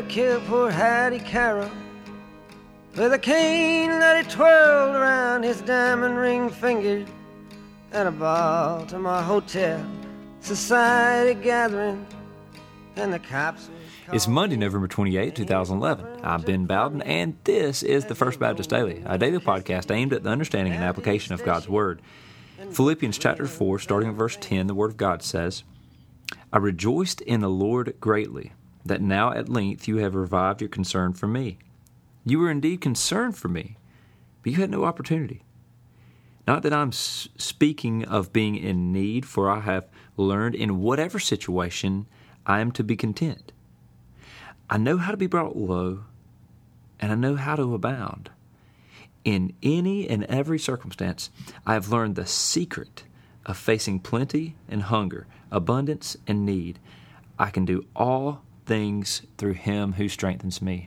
to kill poor Hattie Carroll with a cane that he twirled around his diamond ring finger at a Baltimore hotel society gathering, and the cops. It's Monday, November 28, 2011. I'm Ben Bowden, and this is the First Baptist Daily, a daily podcast aimed at the understanding and application of God's Word. Philippians chapter 4, starting at verse 10, the Word of God says, I rejoiced in the Lord greatly, that now at length you have revived your concern for me. You were indeed concerned for me, but you had no opportunity. Not that I'm speaking of being in need, for I have learned in whatever situation I am to be content. I know how to be brought low, and I know how to abound. In any and every circumstance, I have learned the secret of facing plenty and hunger, abundance and need. I can do all things through Him who strengthens me.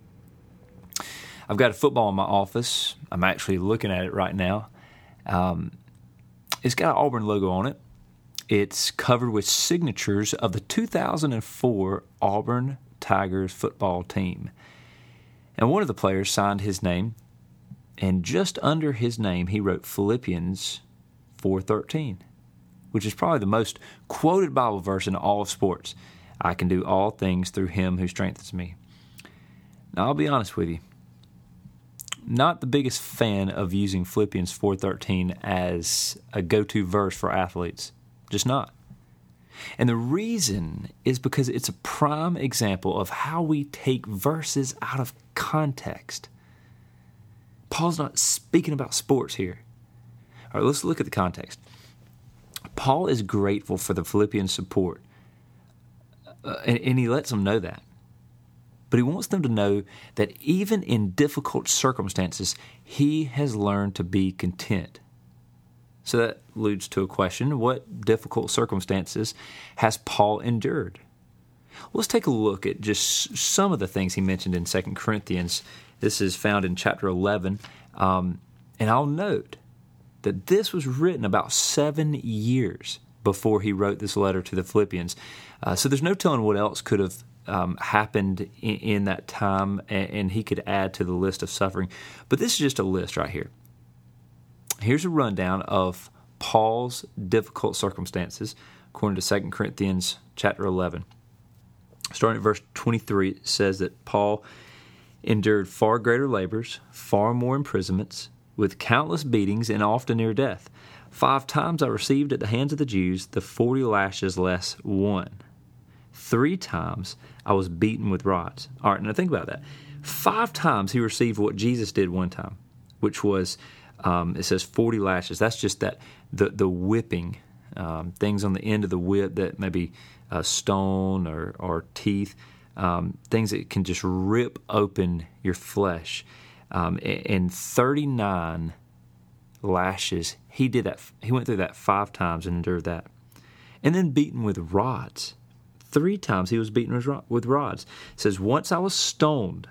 I've got a football in my office. I'm actually looking at it right now. It's got an Auburn logo on it. It's covered with signatures of the 2004 Auburn Tigers football team. And one of the players signed his name, and just under his name he wrote Philippians 4:13, which is probably the most quoted Bible verse in all of sports. I can do all things through Him who strengthens me. Now, I'll be honest with you. Not the biggest fan of using Philippians 4:13 as a go-to verse for athletes. Just not. And the reason is because it's a prime example of how we take verses out of context. Paul's not speaking about sports here. All right, let's look at the context. Paul is grateful for the Philippians' support, and he lets them know that. But he wants them to know that even in difficult circumstances, he has learned to be content. So that alludes to a question: what difficult circumstances has Paul endured? Let's take a look at just some of the things he mentioned in 2 Corinthians. This is found in chapter 11. And I'll note that this was written about 7 years before he wrote this letter to the Philippians. So there's no telling what else could have happened in that time, and he could add to the list of suffering. But this is just a list right here. Here's a rundown of Paul's difficult circumstances according to 2 Corinthians chapter 11. Starting at verse 23, it says that Paul endured far greater labors, far more imprisonments, with countless beatings and often near death. 5 times I received at the hands of the Jews the 40 lashes less one. 3 times I was beaten with rods. All right, now think about that. 5 times he received what Jesus did one time, which was, it says 40 lashes. That's just that the whipping, things on the end of the whip that maybe a stone or teeth, things that can just rip open your flesh. And 39 lashes, he did that. He went through that 5 times and endured that. And then beaten with rods. 3 times he was beaten with rods. It says, once I was stoned.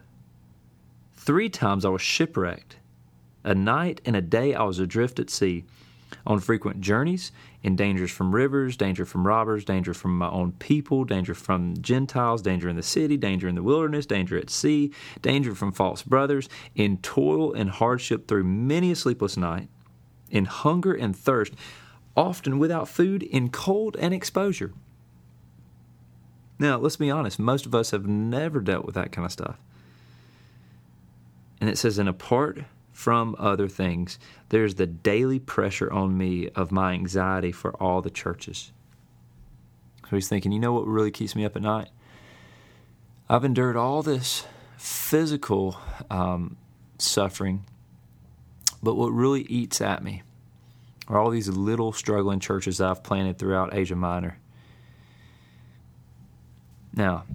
3 times I was shipwrecked. A night and a day I was adrift at sea, on frequent journeys, in dangers from rivers, danger from robbers, danger from my own people, danger from Gentiles, danger in the city, danger in the wilderness, danger at sea, danger from false brothers, in toil and hardship through many a sleepless night, in hunger and thirst, often without food, in cold and exposure. Now, let's be honest, most of us have never dealt with that kind of stuff. And it says, and apart from other things, there's the daily pressure on me of my anxiety for all the churches. So he's thinking, you know what really keeps me up at night? I've endured all this physical suffering, but what really eats at me are all these little struggling churches that I've planted throughout Asia Minor. Now,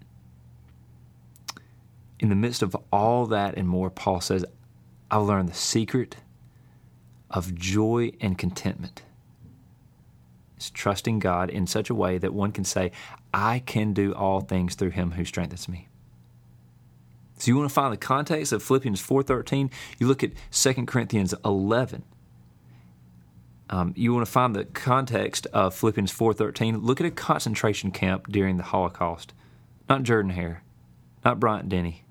in the midst of all that and more, Paul says, I've learned the secret of joy and contentment. It's trusting God in such a way that one can say, I can do all things through Him who strengthens me. So you want to find the context of Philippians 4:13? You look at 2 Corinthians 11. You want to find the context of Philippians 4:13? Look at a concentration camp during the Holocaust. Not Jordan-Hare. not Bryant Denny.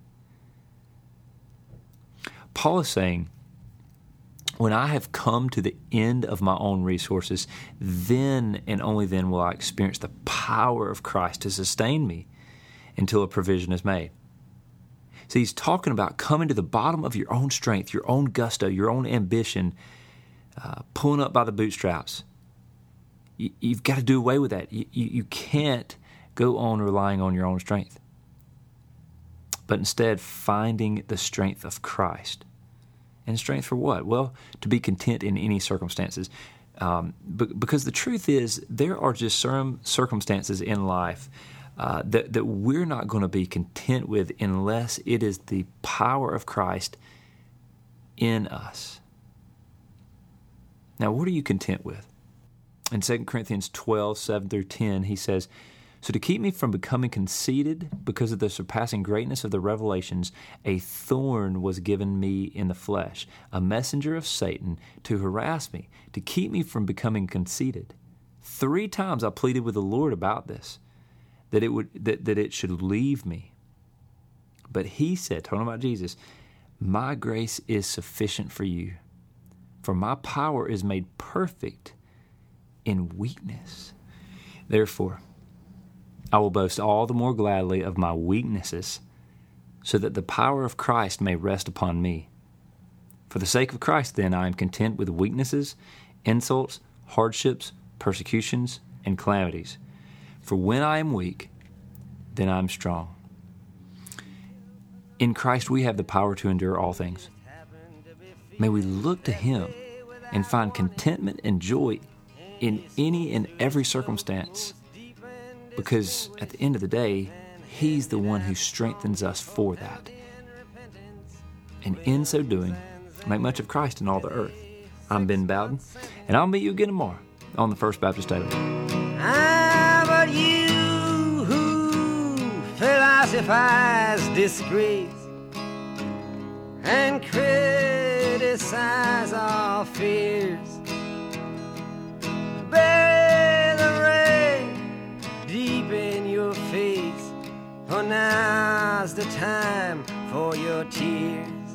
Paul is saying, when I have come to the end of my own resources, then and only then will I experience the power of Christ to sustain me until a provision is made. So he's talking about coming to the bottom of your own strength, your own gusto, your own ambition, pulling up by the bootstraps. You've got to do away with that. You can't go on relying on your own strength, but instead finding the strength of Christ. And strength for what? Well, to be content in any circumstances. Because the truth is, there are just certain circumstances in life that we're not going to be content with unless it is the power of Christ in us. Now, what are you content with? In 2 Corinthians 12, 7 through 10, he says, "So to keep me from becoming conceited because of the surpassing greatness of the revelations, a thorn was given me in the flesh, a messenger of Satan to harass me, to keep me from becoming conceited. 3 times I pleaded with the Lord about this, that it should leave me. But he said," talking about Jesus, "My grace is sufficient for you, for my power is made perfect in weakness. Therefore, I will boast all the more gladly of my weaknesses, so that the power of Christ may rest upon me. For the sake of Christ, then, I am content with weaknesses, insults, hardships, persecutions, and calamities. For when I am weak, then I am strong." In Christ, we have the power to endure all things. May we look to Him and find contentment and joy in any and every circumstance, because at the end of the day, He's the one who strengthens us for that. And in so doing, make much of Christ in all the earth. I'm Ben Bowden, and I'll meet you again tomorrow on the First Baptist Daily. But you who philosophize disgrace and criticize our fears, bury the rain deep in your face, for now's the time for your tears.